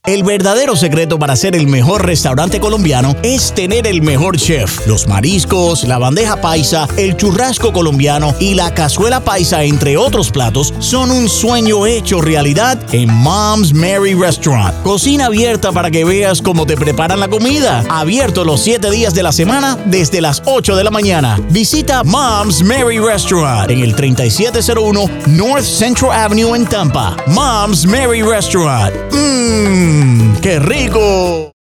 El verdadero secreto para ser el mejor restaurante colombiano es tener el mejor chef. Los mariscos, la bandeja paisa, el churrasco colombiano y la cazuela paisa, entre otros platos, son un sueño hecho realidad en Mom's Mary Restaurant. Cocina abierta para que veas cómo te preparan la comida. Abierto los 7 días de la semana desde las 8 de la mañana. Visita Mom's Mary Restaurant en el 3701 North Central Avenue en Tampa. Mom's Mary Restaurant. ¡Qué rico!